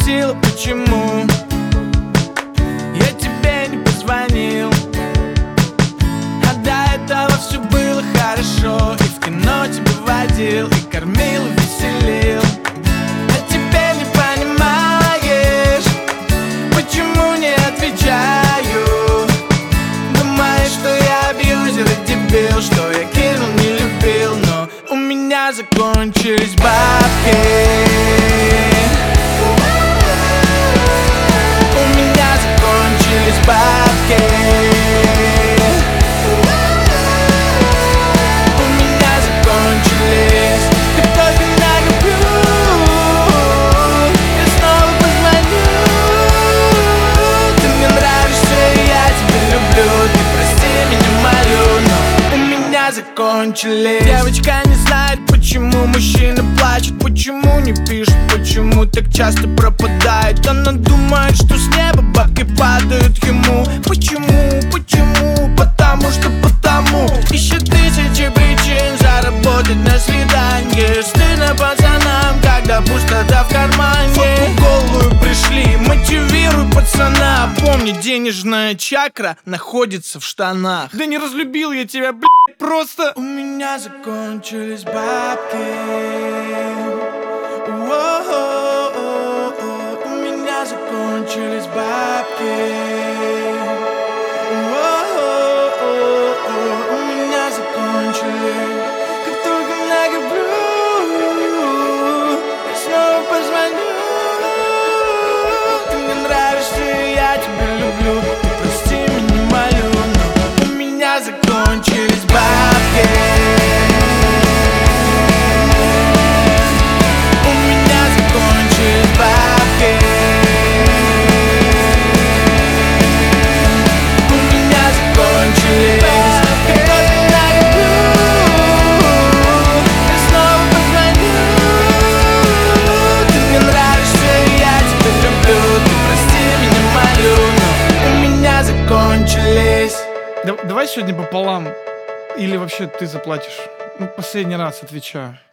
спросила, почему я тебе не позвонил. А до этого все было хорошо, и в кино тебя водил, и кормил, и веселил. А теперь не понимаешь, почему не отвечаю. Думаешь, что я абьюзер и дебил, что я кинул, не любил. Но у меня закончились бабки. У меня закончились бабки. У меня закончились. Как только налюблю, я снова позвоню. Ты мне нравишься, и я тебя люблю. Ты прости меня, молю, но у меня закончились. Девочка не знает, почему мужчина плачет, почему не пишет, почему так часто пропадает. Она думает, что с неба бабки падают ему. Почему, почему, потому что потому. Ищет тысячи причин заработать на свидание. Стыдно пацанам, когда пустота в кармане. Фотку голую пришли, мотивируй пацана. Помни, денежная чакра находится в штанах. Да не разлюбил я тебя, блядь, просто. У меня закончились бабки. У меня закончились бабки. У меня закончились. Как только налюблю, я снова позвоню. Ты мне нравишься, и я тебя люблю. Ты прости меня, молю, но у меня закончились бабки. Давай сегодня пополам. Или вообще ты заплатишь? Ну, последний раз отвечаю.